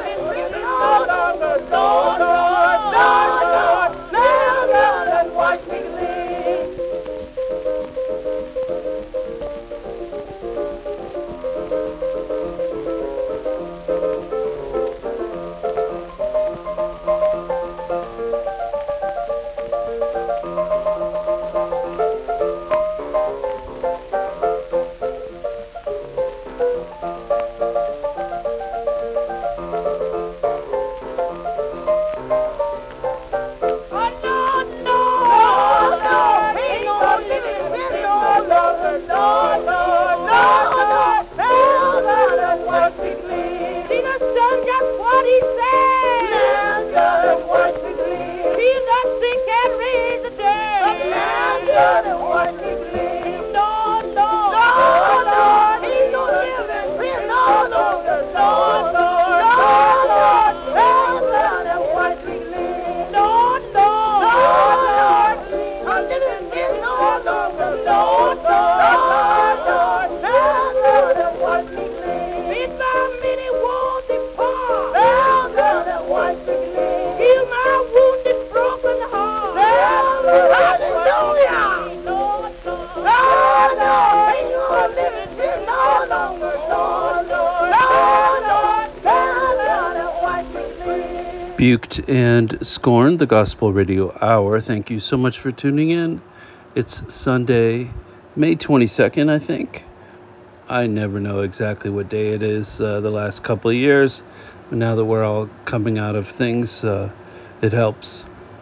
Buked and Scorned, the Gospel Radio Hour. Thank you so much for tuning in. It's Sunday, May 22nd, I think. I never know exactly what day it is the last couple of years. But now that we're all coming out of things, it helps.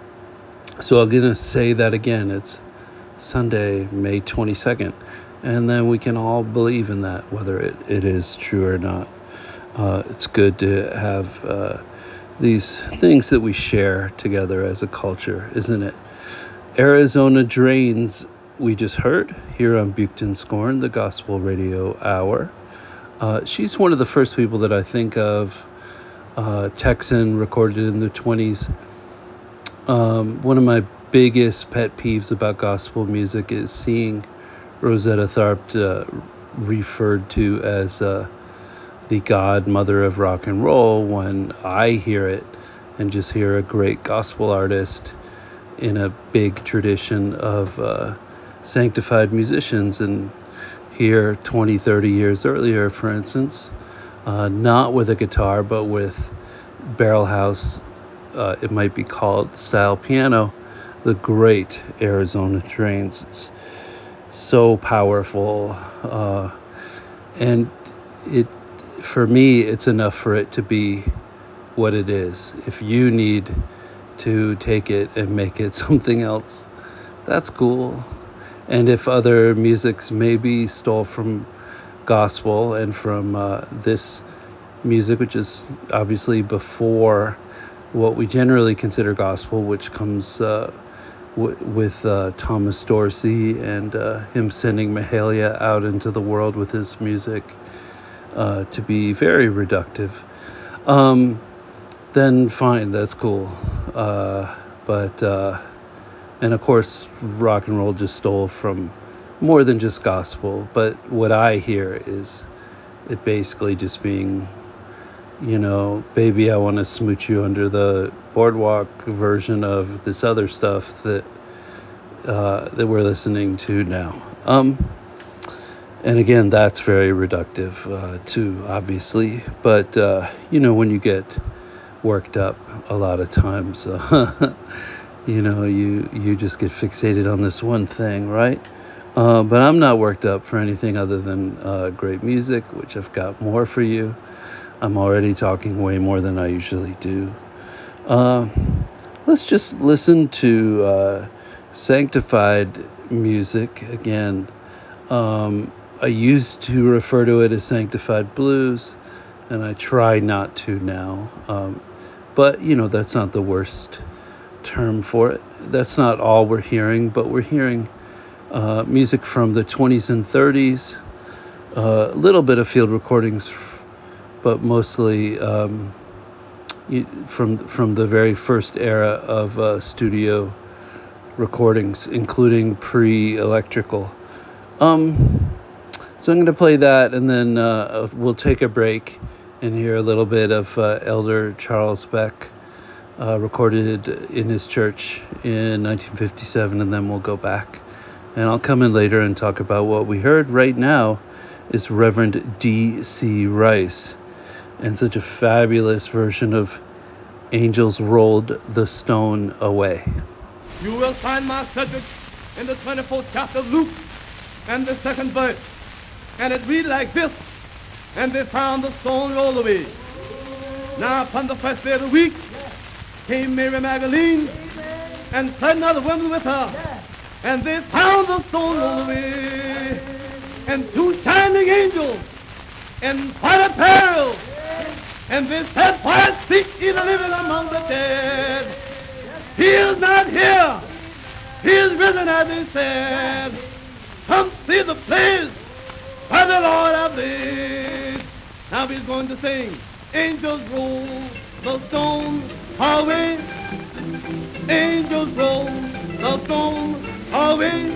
So I'm going to say that again. It's Sunday, May 22nd. And then we can all believe in that, whether it is true or not. It's good to have these things that we share together as a culture, isn't it? Arizona Drains, we just heard here on Buked and Scorned, the Gospel Radio Hour. She's one of the first people that I think of, Texan, recorded in the 20s. One of my biggest pet peeves about gospel music is seeing Rosetta Tharpe referred to as the godmother of rock and roll when I hear it and just hear a great gospel artist in a big tradition of sanctified musicians. And here 20, 30 years earlier, for instance, not with a guitar, but with barrel house, it might be called, style piano, the great Arizona Drains. It's so powerful, and for me, it's enough for it to be what it is. If you need to take it and make it something else, that's cool. And if other musics maybe stole from gospel and from this music, which is obviously before what we generally consider gospel, which comes with Thomas Dorsey and him sending Mahalia out into the world with his music, to be very reductive, then fine, that's cool. But and of course, rock and roll just stole from more than just gospel. But what I hear is it basically just being, baby, I want to smooch you under the boardwalk version of this other stuff that we're listening to now. And again, that's very reductive too, obviously. But when you get worked up, a lot of times, you just get fixated on this one thing, right? But I'm not worked up for anything other than great music, which I've got more for you. I'm already talking way more than I usually do. Let's just listen to sanctified music again. I used to refer to it as sanctified blues, and I try not to now. But, that's not the worst term for it. That's not all we're hearing, but we're hearing music from the 20s and 30s, a little bit of field recordings, but mostly from the very first era of studio recordings, including pre-electrical. So I'm going to play that, and then we'll take a break, and hear a little bit of Elder Charles Beck recorded in his church in 1957, and then we'll go back. And I'll come in later and talk about what we heard. Right now is Reverend D.C. Rice, and such a fabulous version of Angels Rolled the Stone Away. You will find my subject in the 24th chapter of Luke and the 2nd verse. And it reads like this: and they found the stone rolled away. Now upon the first day of the week came Mary Magdalene and certain other women with her. And they found the stone rolled away. And 2 shining angels in white apparel. And they said, why seek ye the living among the dead? He is not here. He is risen, as they said. Come see the place where the Lord hath laid. Now he's going to sing. Angels roll the stone away. Angels roll the stone away.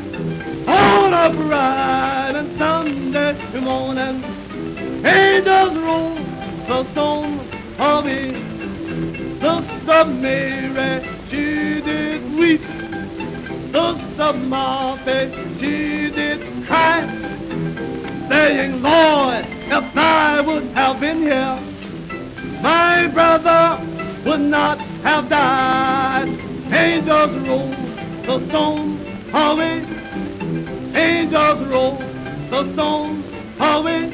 On a bright and Sunday morning, angels roll the stone away. Sister Mary, she did weep. Sister Martha, she did cry, saying, Lord, if I would have been here, my brother would not have died. Angels roll the stone away. Angels roll the stone away.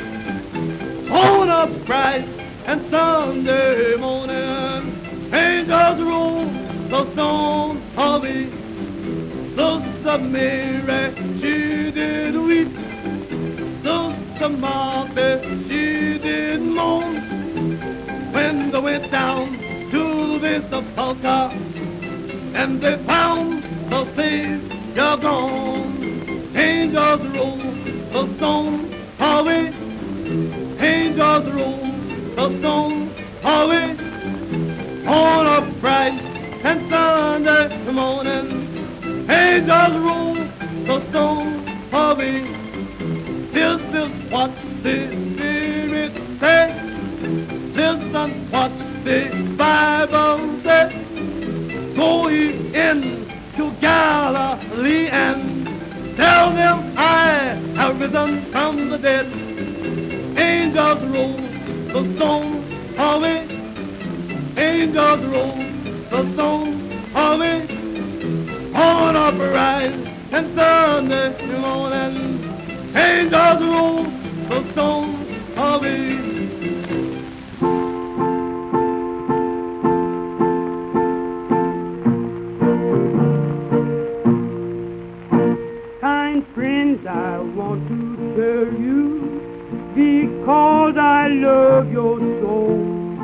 On a bright and Sunday morning, angels roll the stone away. Sister Mary, she did weep. Sister Martha, she did moan. When they went down to the sepulchre and they found the Savior gone. Angels roll the stone away. Angels roll the stone away. On a bright and Sunday morning, angels roll the stone away. This is what the Spirit says. Listen what the Bible says. Go ye in to Galilee and tell them I have risen from the dead. Angels roll the stone away. Angels roll the stone away. On a bright and Sunday morning, angels roll the stone away. Kind friends, I want to tell you, because I love your soul.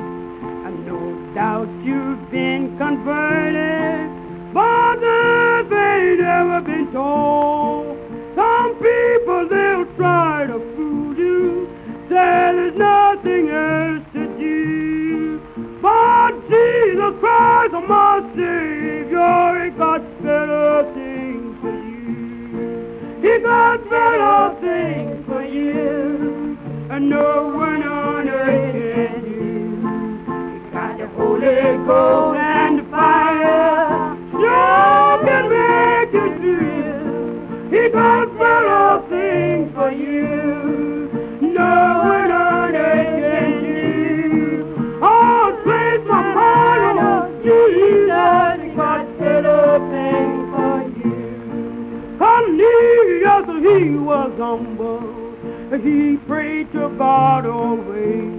I no doubt you've been converted, but the ain't ever been told. Some people, they'll try to fool you, say there's nothing else to do. But Jesus Christ, my Savior, He got better things for you. He got better things for you, and no one on earth can do. He got the Holy Ghost and the fire, sure can make you thrill. He got better things for you, no one on earth can do. Oh, place my heart on Jesus, He got better things for you. Cornelius, he was humble. He prayed to God always.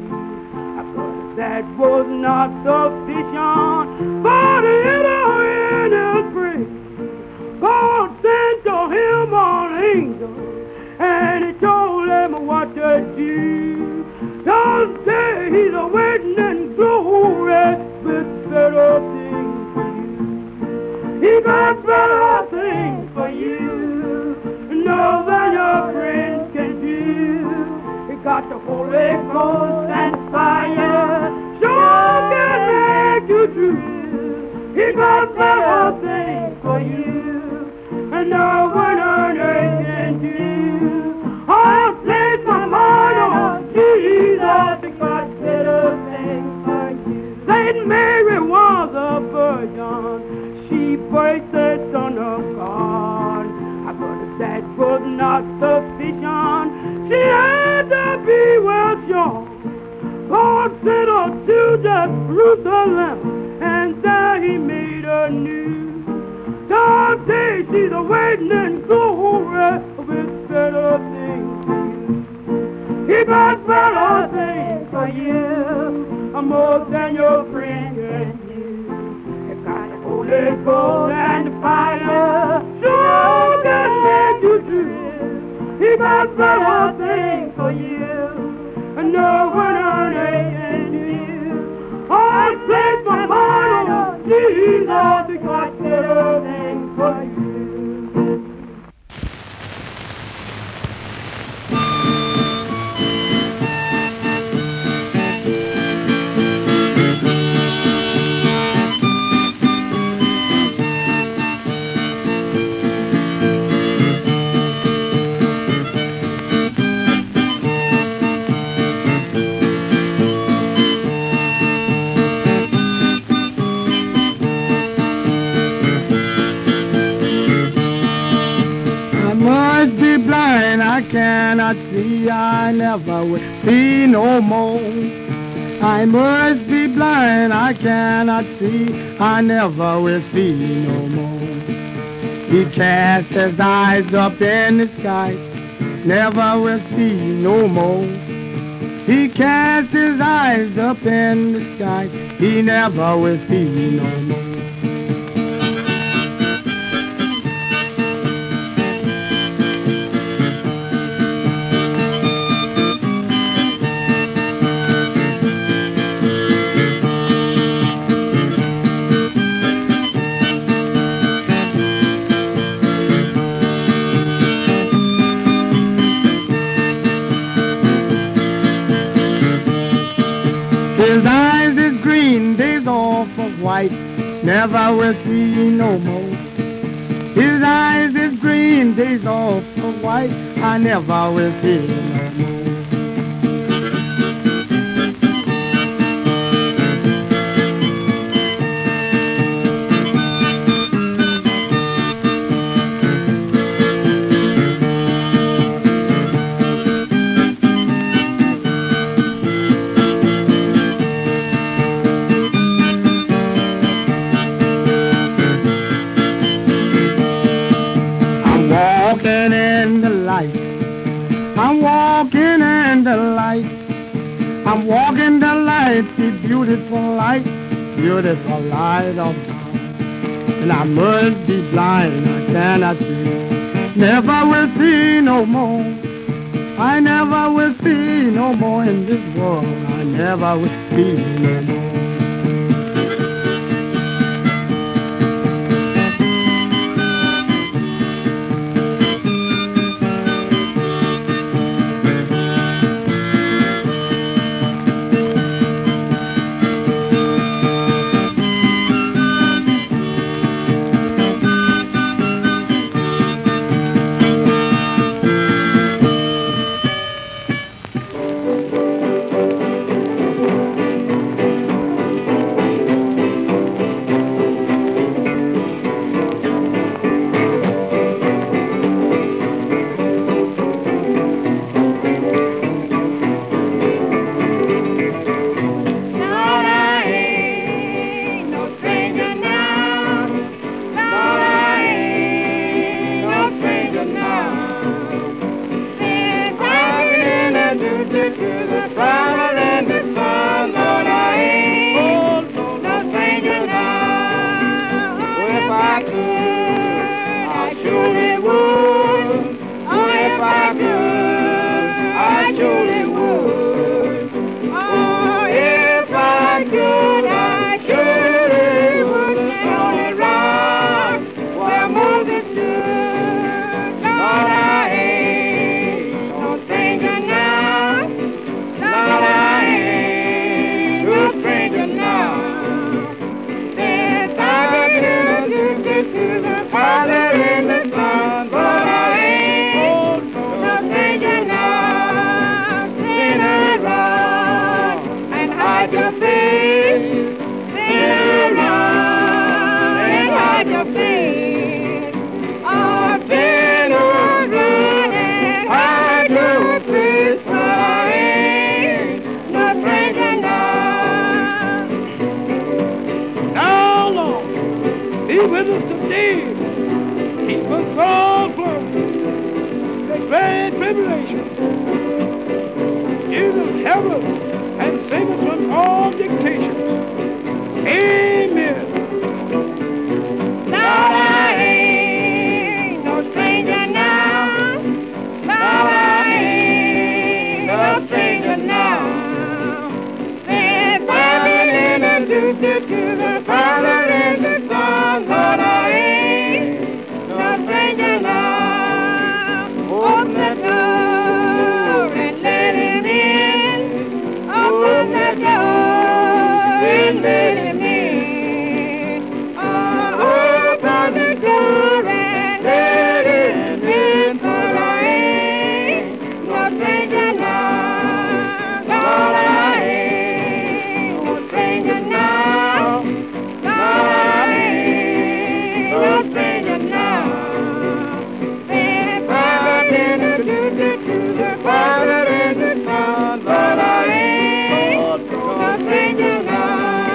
But that was not sufficient for the enemy in his prayer. God sent to him an angel, and he told him what to do. Don't say he's awaiting in glory with better things for you. He got better things for you, no than your friends can do. He got the Holy Ghost and fire, sure can make you thrill. He got better things for you, and no one on earth can do. I'll place my mind on Jesus, because When Mary was a virgin, she birthed the Son of God. But that was not sufficient. She had to be well sure. God sent her to Jerusalem, and there he made her new. Someday she's awaiting in glory with better things for you. He got better things for you, more than your friend can do. He got the Holy Ghost and the fire, sure can make you true. He got better things for you, and no one on earth can do. I place my mind on Jesus, he got better things for you. I cannot see, I never will see no more. I must be blind, I cannot see, I never will see no more. He cast his eyes up in the sky, never will see no more. He cast his eyes up in the sky, he never will see no more. His eyes is green, they's off of white, never will see no more. His eyes is green, they's off of white, I never will see no more. Walking in the light, I'm walking in the light, I'm walking the light, the beautiful light of God. And I must be blind, I cannot see, never will see no more. I never will see no more in this world, I never will see no more. Be with us today. Keep us all from the great tribulation. Give us heaven and save us from all dictations. Amen. Lord, I ain't no stranger now. Lord, I ain't no stranger now. If I've been introduced to the Father and the Son, Lord, I ain't no stranger now. Open the door and let him in. Open the door and let him in. Open the door and let him in. For I ain't no stranger now. Lord, I ain't no stranger now. Lord, I ain't no stranger now. If I've been introduced to the Father and the Son, Lord, I ain't no stranger now.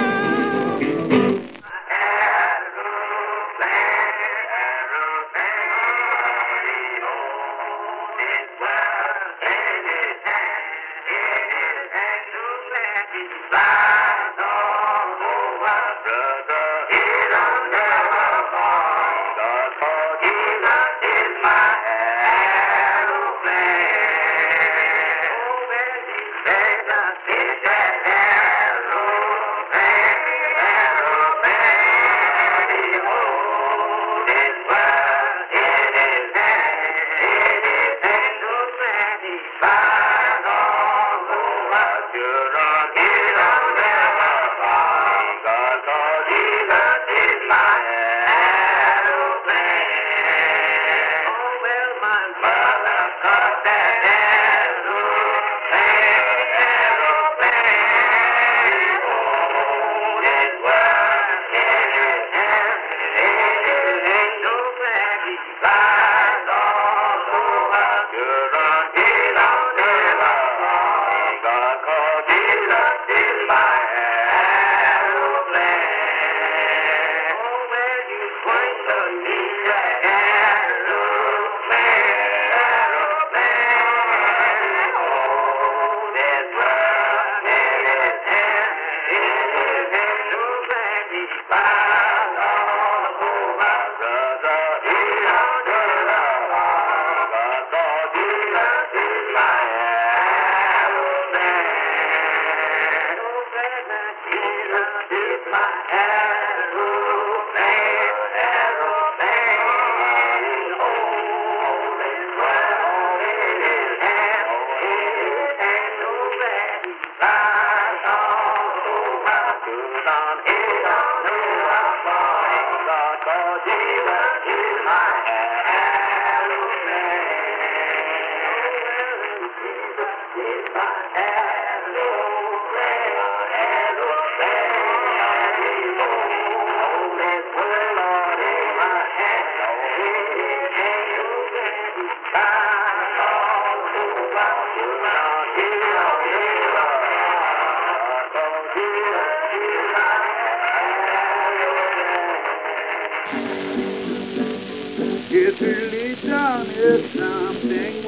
It's really done is something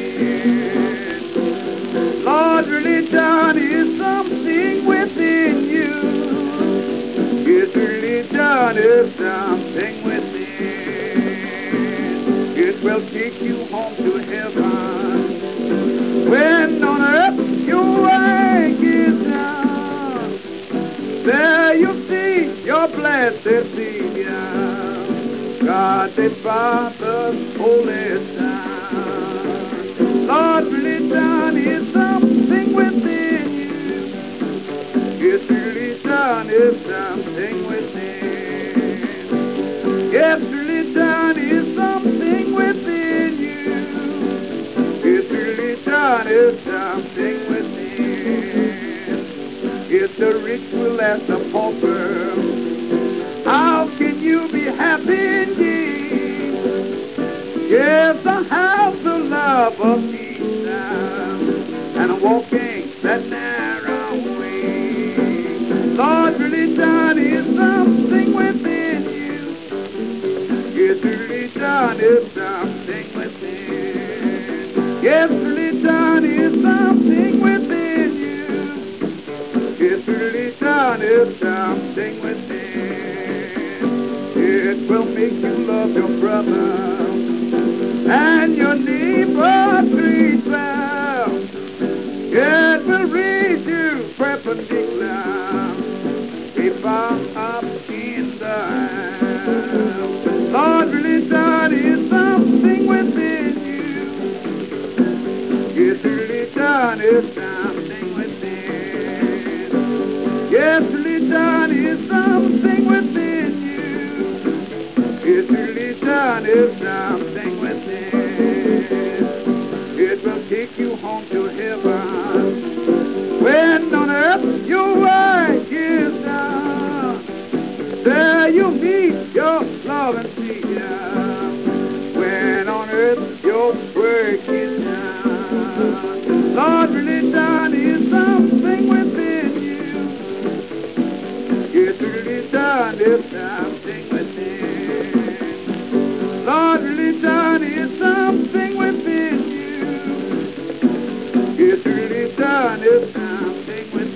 within. Lord, really done is something within you. It's really done is something within. It will take you home to heaven. When on earth your rank is down, there you'll see your blessed Savior. God the Father's Holy Son. Lord, really done is something within you. It's really done is something within. It's really done is something within you. It's really done is something within. If the rich will ask the pauper, how can you be happy indeed? Yes, I have the love of Jesus and I'm walking that narrow way. Lord, really done is something within you. done is something within. Yes, really done is something within you. Yes, really done is something within. It will make you love your brother and your neighbor treat well. It will read you perpendicular, keep on up in the air. Lord, really done is something within you. Yes, really done is something within. Yes, really done is something within you. Yes, really done is something within. It will take you home to heaven. When on earth your work is done, there you meet your loving Savior. When on earth your work is done, Lord, really done is something within you. Yes, really done is something within. Lord, really done is something within you. It's really done is something within.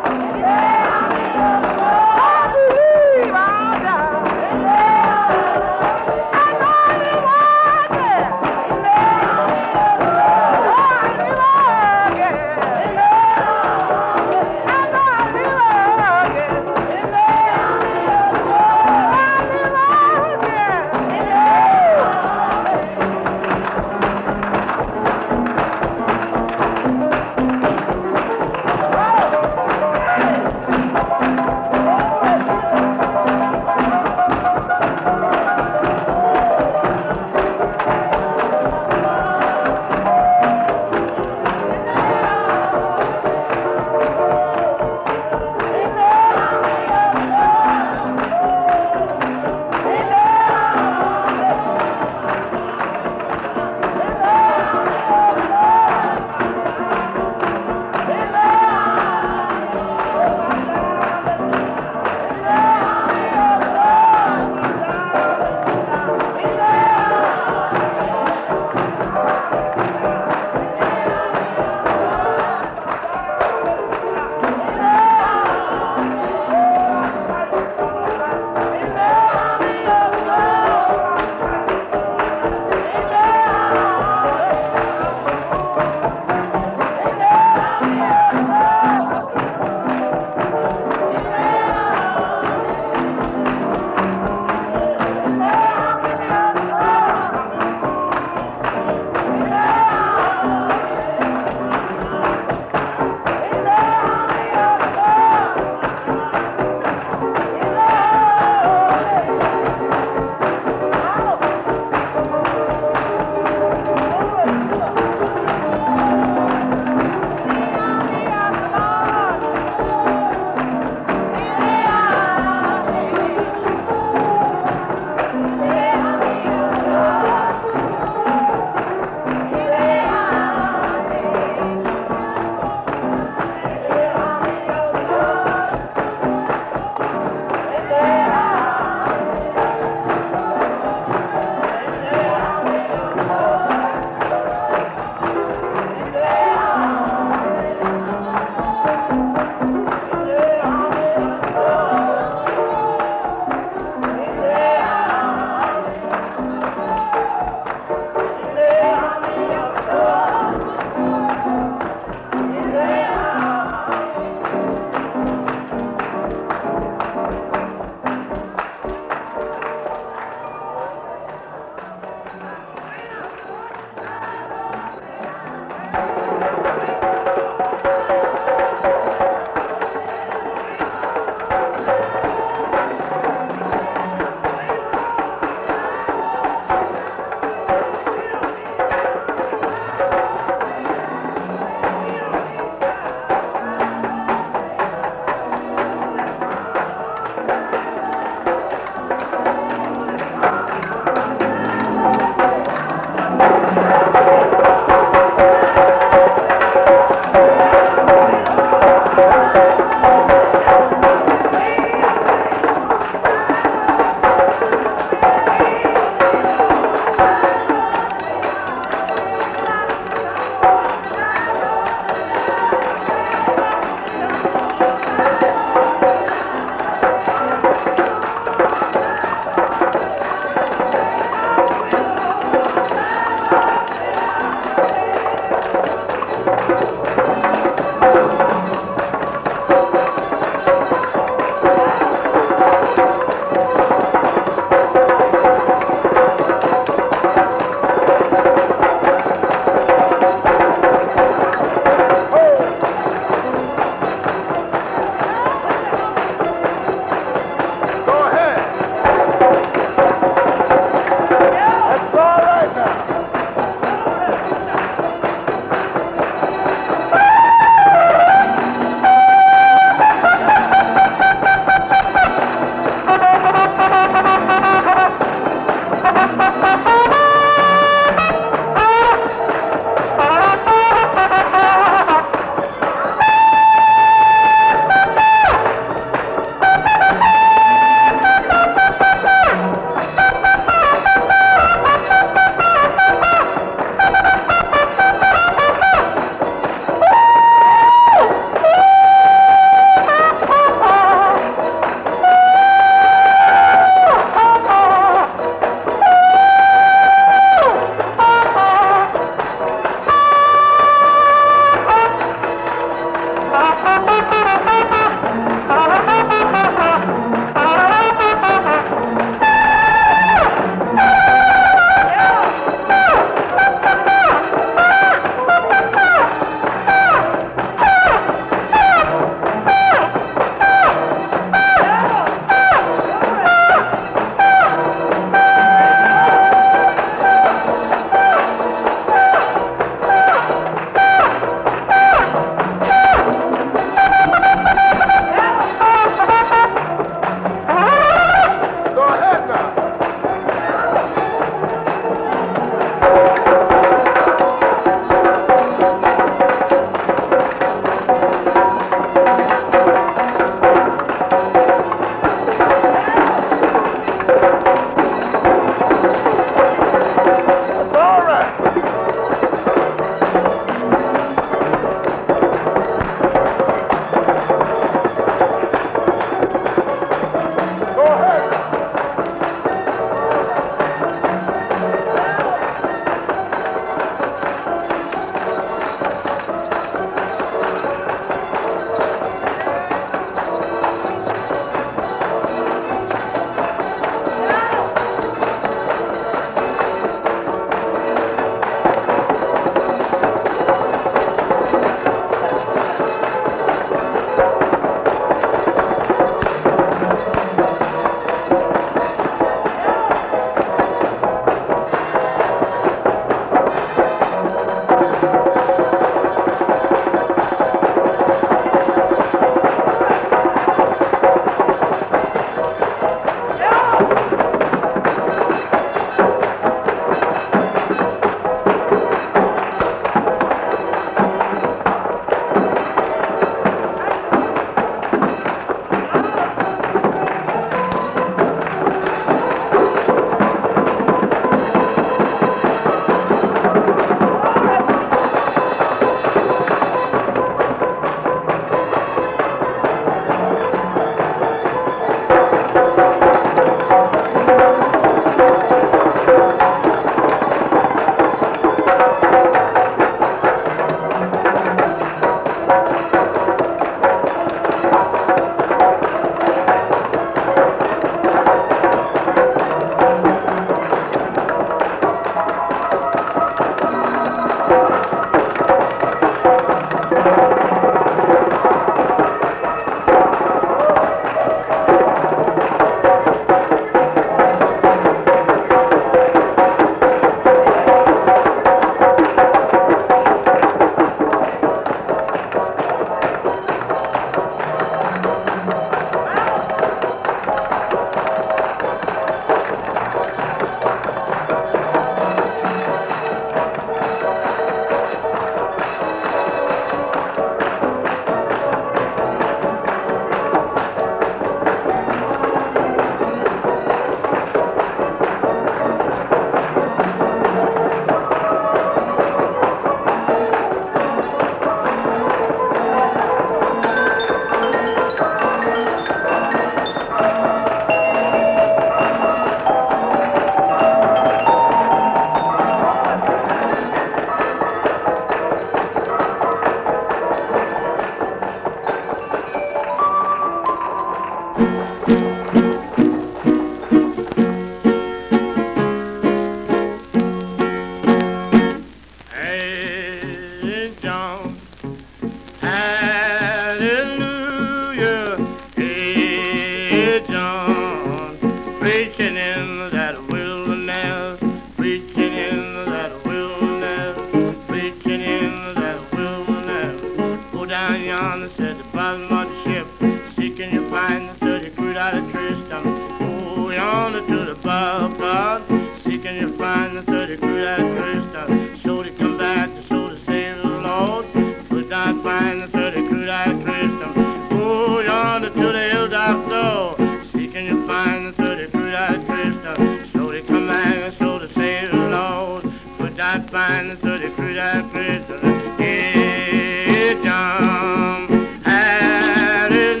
to the bar of God, seeking you find the 30 crude-eyed Christian. So to come back to so to save the Lord, could not find the 30 crude-eyed Christian. Go yonder to the hilltop door, seeking you find the 30 crude-eyed Christian. So to come back and so to save the Lord, could not find the 30 crude-eyed Christian. Hey, John, hallelujah.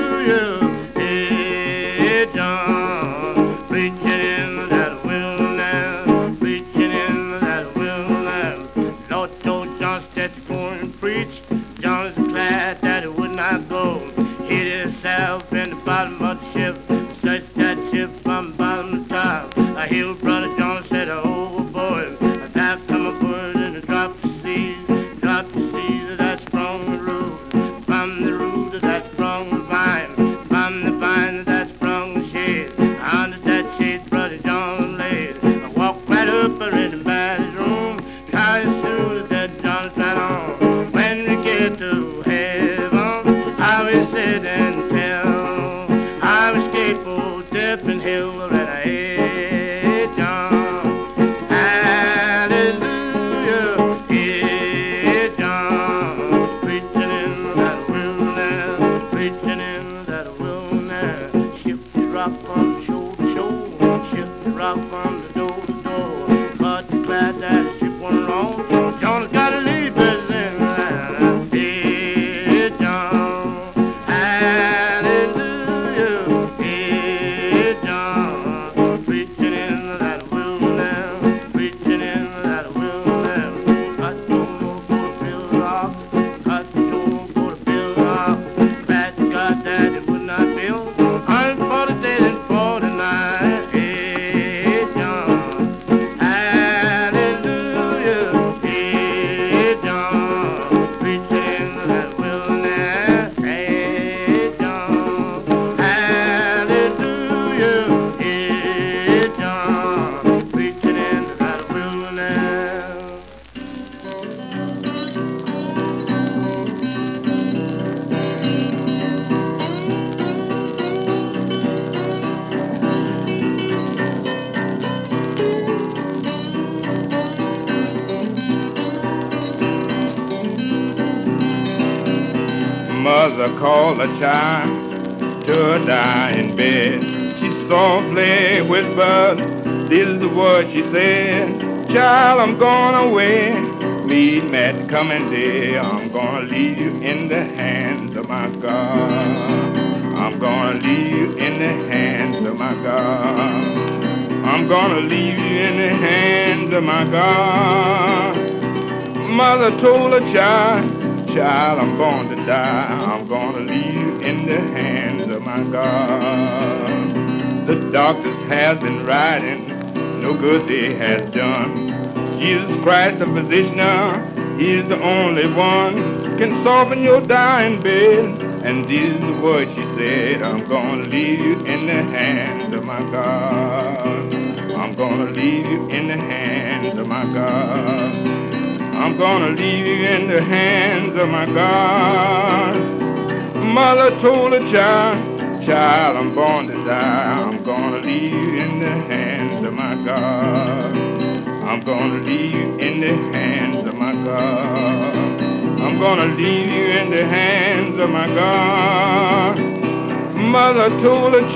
Hey, John, preaching in that wilderness, preaching in that wilderness. Lord told John that to go and preach. John is glad that he would not go. Hid himself in the bottom of the ship, searched that ship from bottom to top. A hill brother John said, overboard. Thou come aboard and a drop the seas that sprung the root. From the root that sprung the vine, from the vine that sprung the shade. Under that shade brother John laid. I walked right up in the bathroom, tired as soon as that John sat on. When we get to heaven, I will sit and tell. I will escape old death and hell that I hate, John. Hallelujah, yeah, John. Preaching in that wilderness, preaching in that wilderness. Shift the rock from shore to shore, shift the rock from the door to door. But glad that the ship went wrong. John's got to leave us in that. Hey, John. Hallelujah. Hey, John. Preaching in that wilderness, preaching in that wilderness. Got to go to build rock, got to go to build rock. Bad God that it would not build. 140 days and 40 nights. Hey, John. Hallelujah. Hey, John. Preaching in that wilderness. Hey, John. Hallelujah. Hey, John. Preaching in that wilderness. Mother called a child to a dying bed. She softly whispered, this is the word she said. Child, I'm going away, meet me at the coming day. I'm gonna leave you in the hands of my God. I'm gonna leave you in the hands of my God. I'm gonna leave you in the hands of my God. Mother told her child, I'm going to die. I'm going to leave you in the hands of my God. The doctors have been writing, no good they have done. Jesus Christ, the physician, He is the only one can soften your dying bed. And this is the word she said, I'm going to leave you in the hands of my God. I'm going to leave you in the hands of my God. I'm gonna leave you in the hands of my God. Mother told her child, I'm born to die. I'm gonna leave you in the hands of my God. I'm gonna leave you in the hands of my God. I'm gonna leave you in the hands of my God. Mother told her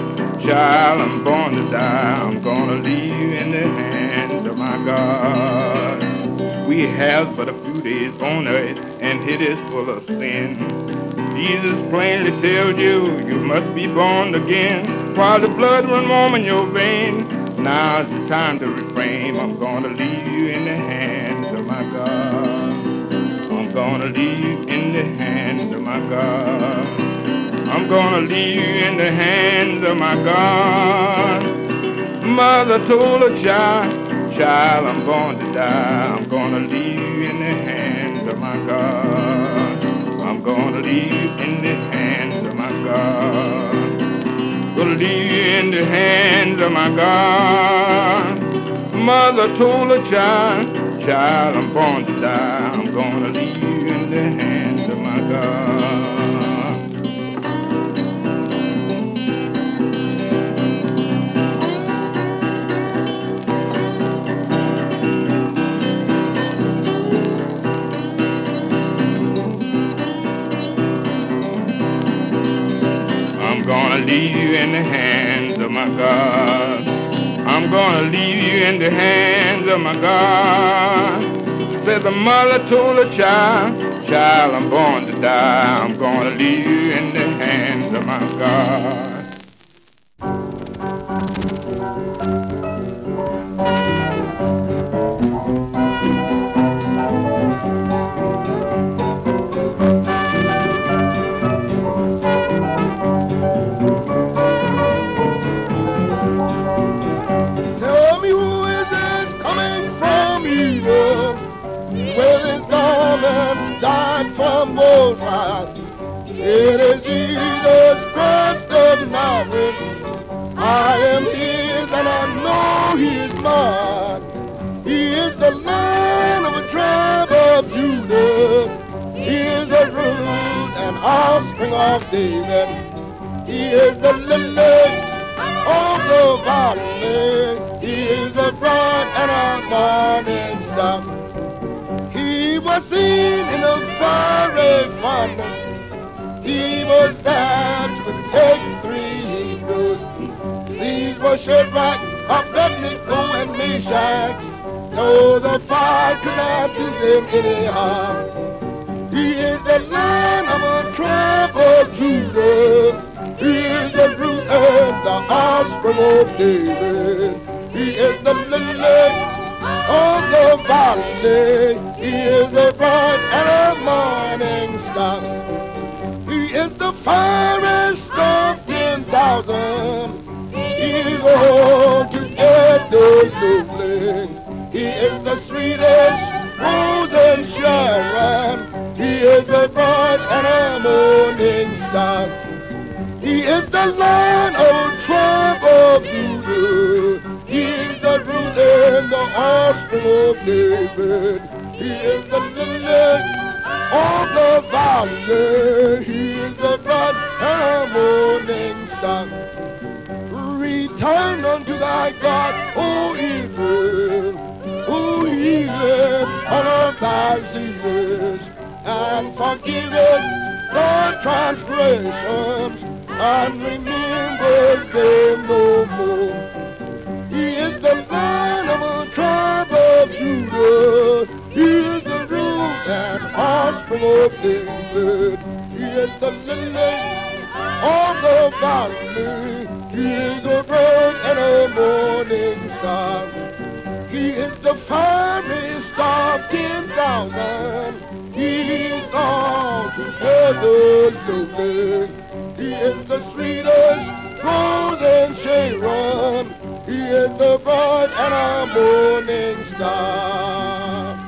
child, I'm born to die. I'm gonna leave you in the hands of my God. We have but a few days on earth, and it is full of sin. Jesus plainly tells you, you must be born again, while the blood run warm in your veins. Now's the time to refrain. I'm gonna leave you in the hands of my God. I'm gonna leave you in the hands of my God. I'm gonna leave you in the hands of my God. Mother told her child, I'm born to die. I'm gonna leave you in the hands of my God. I'm gonna leave you in the hands of my God. Gonna leave you in the hands of my God. Mother told her child, I'm born to die. I'm gonna leave you in the hands of my God. my God. I'm gonna leave you in the hands of my God. Said the mother told her child, child, I'm born to die. I'm gonna leave you in the hands of my God. Tell me who is this coming from Edom, where his garments died from Most High. It is Jesus Christ of Nazareth. I am his and I know he is mine. He is the Lion of the tribe of Judah. He is the root and offspring of David. He is the lily of the valley. He is a bright and a morning star. He was seen in a fiery furnace. He was there to take 3 Hebrews. These were Shadrach, Abednego, and Meshach. No, the fire could not do them any harm. He is the Lion of a tribe of Judah. He is the root and the offspring of David. He is the lily of the valley. He is the bright and a morning star. He is the fairest of 10,000. He is altogether lovely. He is the sweetest rose in Sharon. He is the bright and a morning star. He is the Lion of the tribe of Judah. He is the root and the offspring of David. He is the lily of the valley. He is the bright and morning star. Return unto thy God, O Israel, who healeth all of thy diseases, and forgiveth thy transgressions, and remembers them no more. He is the Lion of the tribe of Judah. He is the root and offspring of David. He is the lily of the valley. He is the bright and a morning star. He is the fiery star of 10,000. He is altogether lovely. He is the sweetest rose in Sharon. He is the bright and a morning star.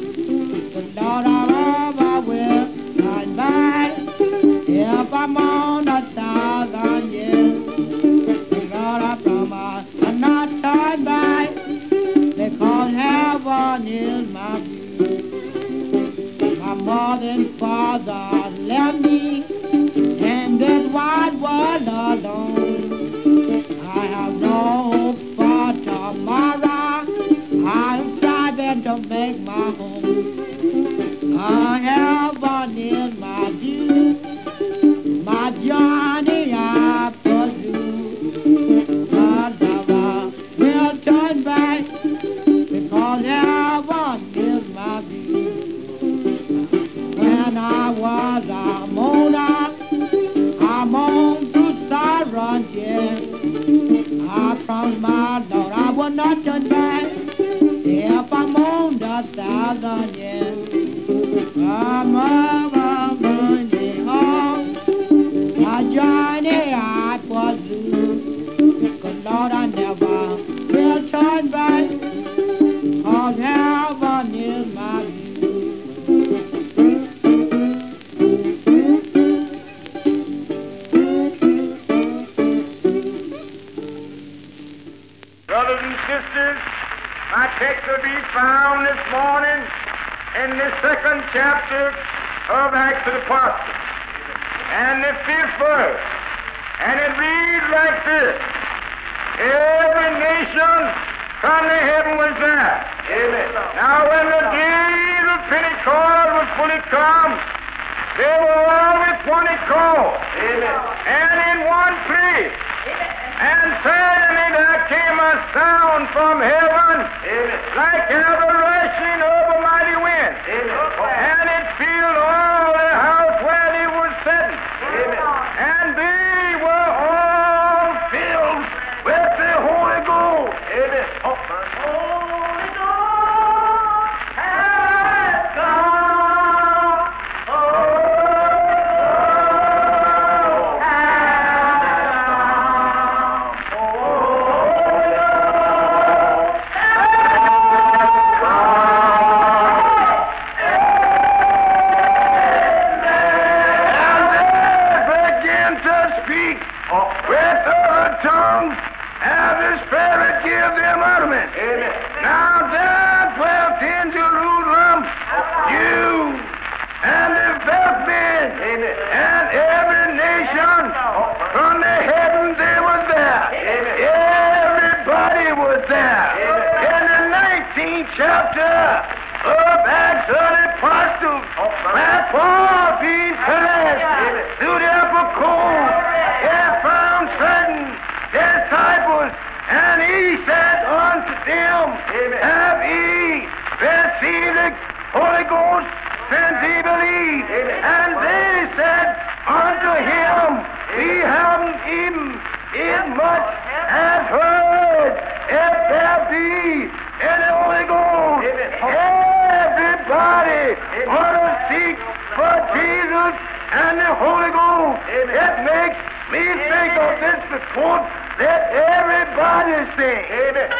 If I'm on My journey I pursue, my lover will turn back because heaven is my view. When I was a mourner, I'm on to Siren, yeah. I promised my Lord I will not turn back if I'm on the 1,000, yeah. I'm burning home, my journey I pursue. 'Cause Lord, I never will turn back, 'cause heaven is my view. Brothers and sisters, my text will be found this morning in the 2nd chapter of Acts of the Apostles and the 5th verse. And it reads like this: every nation from the heaven was there. Amen. Now when the days of Pentecost was fully come, they were all with one accord, and in one place. And suddenly there came a sound from heaven, like as the rushing of a mighty wind, and it filled all the house where they were sitting, and they were all filled with the Holy Ghost. Holy Ghost has come. With other tongues, as the Spirit give them utterance. Now there dwelt in Jerusalem Jews and the best men, and every nation from the heavens they was there. Everybody was there. In the 19th chapter of Acts of the Apostles, where Paul being passed through the upper coast, found certain disciples, and he said unto them, have ye received the Holy Ghost since ye believe? And they said unto him, we haven't even as much as heard if there be any Holy Ghost. Everybody ought to seek for Jesus and the Holy Ghost. It makes me think of this report. Let everybody sing. Amen.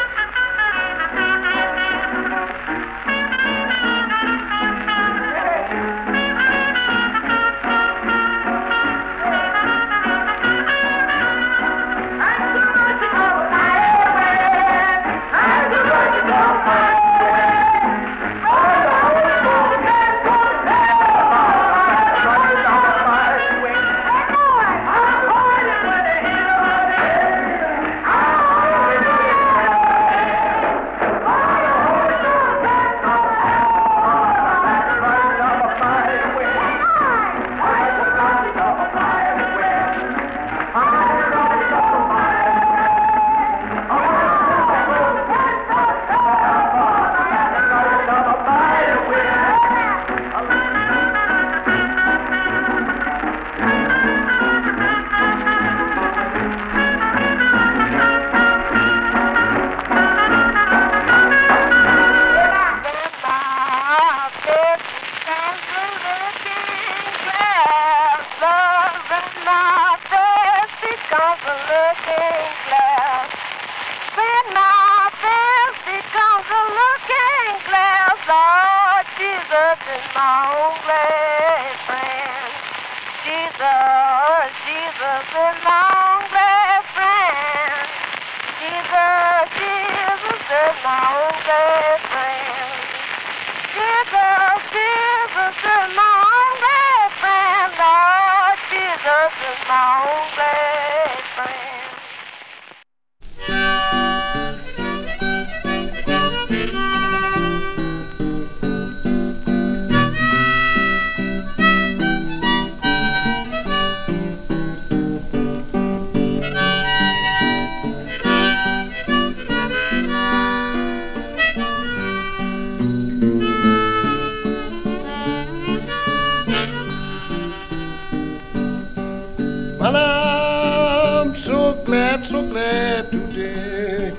Well, I'm so glad today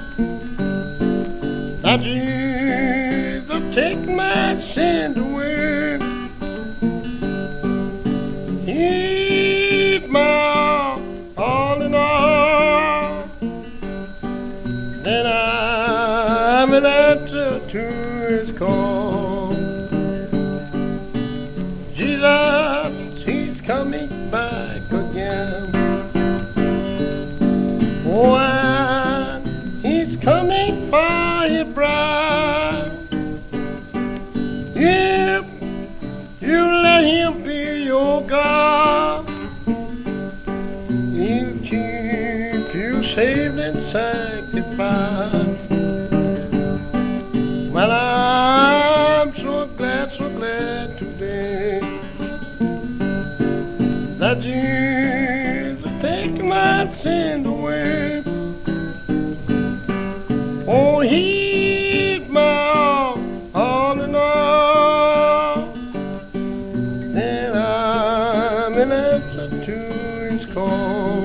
that Jesus take my sins away. He's my all in all. Then I'm an answer to his call. Jesus, he's coming back again. Oh, and he's coming for his bride. If you let him be your God, he'll keep you saved and sanctified. Well, I'm so glad today that Jesus take my sin away. Oh, he's my all in all. Then I'm an answer to his call.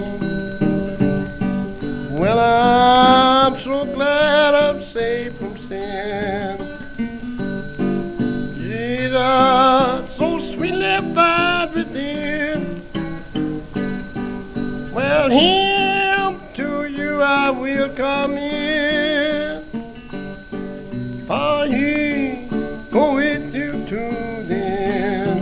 Well, I'm so glad I'm saved from sin. Jesus, so sweetly abide within. Well, him to you I will come in, for he go with you to the end.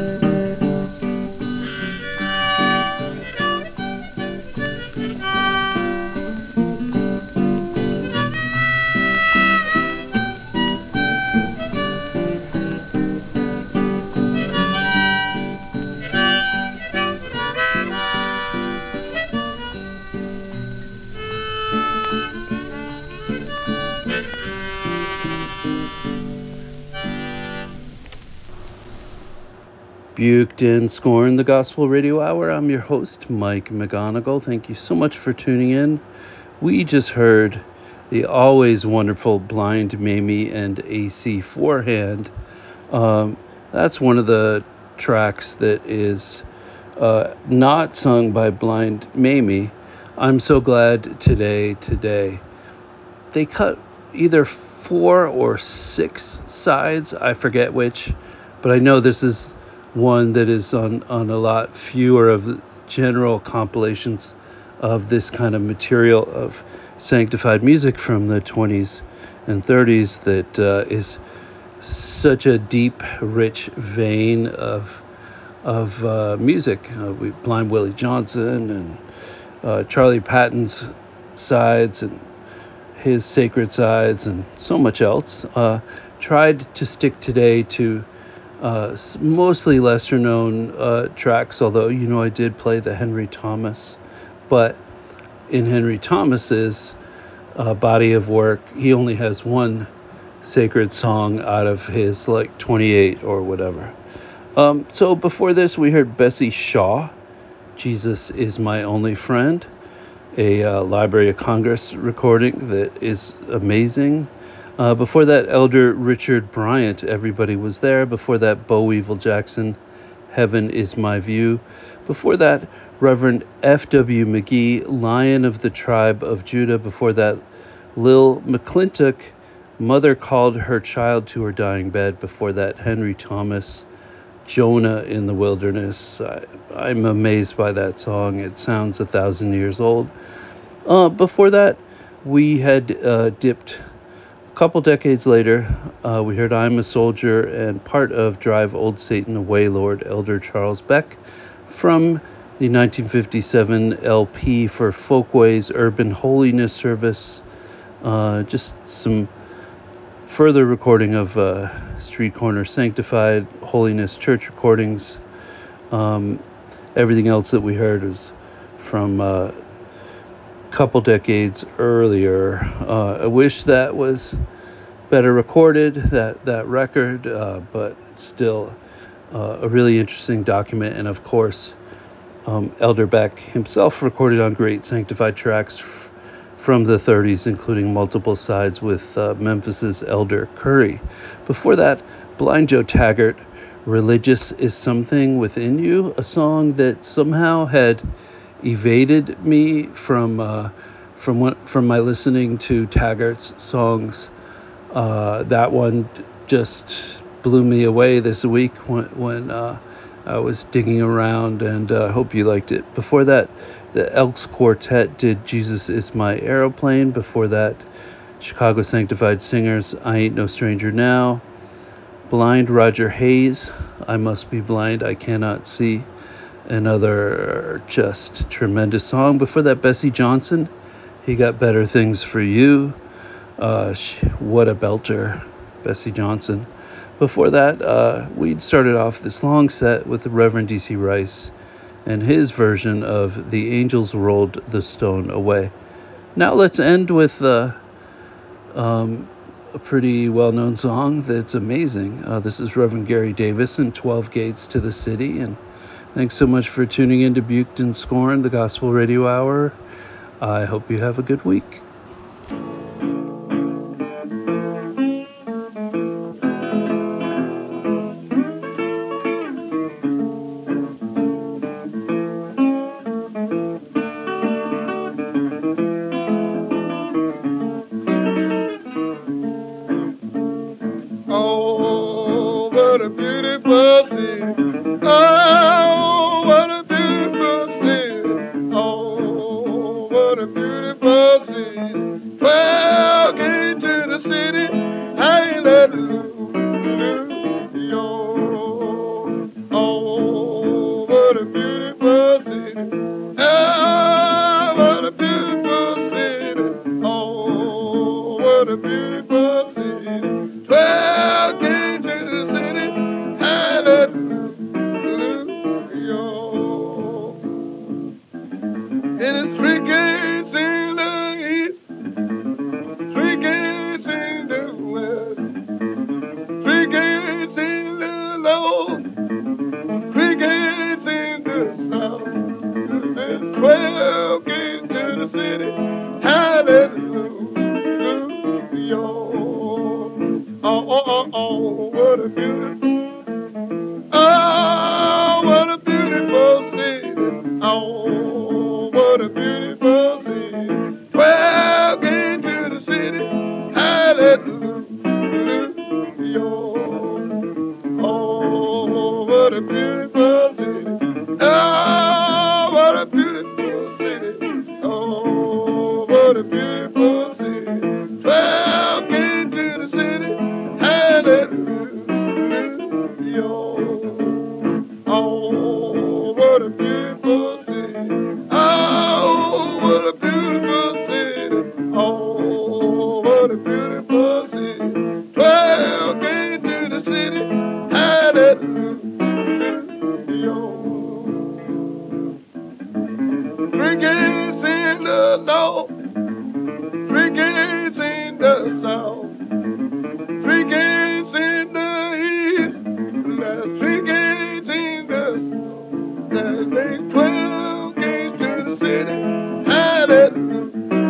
Buked and Scorn, the Gospel Radio Hour. I'm your host, Mike McGonigal. Thank you so much for tuning in. We just heard the always wonderful Blind Mamie and AC Forehand. That's one of the tracks that is not sung by Blind Mamie. I'm so glad today they cut either 4 or 6 sides. I forget which, but I know this is one that is on a lot fewer of the general compilations of this kind of material of sanctified music from the 20s and 30s that is such a deep, rich vein of music. Blind Willie Johnson and Charlie Patton's sides and his sacred sides and so much else. Tried to stick today to mostly lesser known tracks, although I did play the Henry Thomas, but in Henry Thomas's body of work he only has one sacred song out of his 28 or whatever. So before this we heard Bessie Shaw, Jesus Is My Only Friend, a Library of Congress recording that is amazing. Before that, Elder Richard Bryant, Everybody Was There. Before that, Bo Weevil Jackson, Heaven Is My View. Before that, Reverend F.W. McGee, Lion of the Tribe of Judah. Before that, Lil McClintock, Mother Called Her Child to Her Dying Bed. Before that, Henry Thomas, Jonah in the Wilderness. I'm amazed by that song. It sounds 1,000 years old. Before that, we had dipped a couple decades later. We heard I'm a Soldier and part of Drive Old Satan Away, Lord, Elder Charles Beck, from the 1957 LP for Folkways Urban Holiness Service. Just some further recording of Street Corner Sanctified Holiness Church recordings. Everything else that we heard is from couple decades earlier. I wish that was better recorded, that record, but it's still a really interesting document. And of course, Elder Beck himself recorded on great sanctified tracks from the 30s, including multiple sides with Memphis's Elder Curry. Before that, Blind Joe Taggart Religious is Something Within You, a song that somehow had evaded me from my listening to Taggart's songs. That one just blew me away this week when I was digging around, and hope you liked it. Before that, the Elks Quartet did Jesus Is My Aeroplane. Before that, Chicago Sanctified Singers, I Ain't No Stranger Now. Blind Roger Hayes, I Must Be Blind, I Cannot See. Another just tremendous song. Before that, Bessie Johnson, He Got Better Things for You. What a belter, Bessie Johnson. Before that, we'd started off this long set with the Reverend D.C. Rice and his version of The Angels Rolled the Stone Away. Now let's end with a pretty well-known song that's amazing. This is Reverend Gary Davis and 12 Gates to the City. And thanks so much for tuning in to Buked and Scorned, the Gospel Radio Hour. I hope you have a good week. Oh, what a beautiful city. Oh, what a beautiful city. Oh, what a beautiful city. 12 gates to the city. Hallelujah. Oh, what a beautiful city. Oh, what a beautiful city. Oh, what a beautiful city. 12 gates to the city. Hallelujah. And it's 3 gates in the east, 3 gates in the west, 3 gates in the north, 3 gates in the south, and 12 gates to the city. Hallelujah. Oh, what a beautiful, oh, what a beautiful city. Oh, what a beautiful city. 12 gates to the city. Hallelujah. Oh, what a beautiful city. Oh, what a beautiful city. Oh, what a beautiful city. 12 gates to the city. Hallelujah. Oh, what a beautiful city. Oh, what a beautiful city. Oh, what a beautiful city. 12 gates to the city. Hallelujah. 3 gates in the north, 3 gates in the south, 3 gates in the east, there's 3 gates in the south, there's 12 gates to the city. Hallelujah.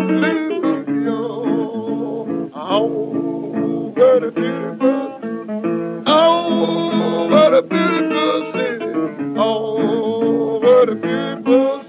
Oh, what a beautiful, oh, what a beautiful city. Oh, what a beautiful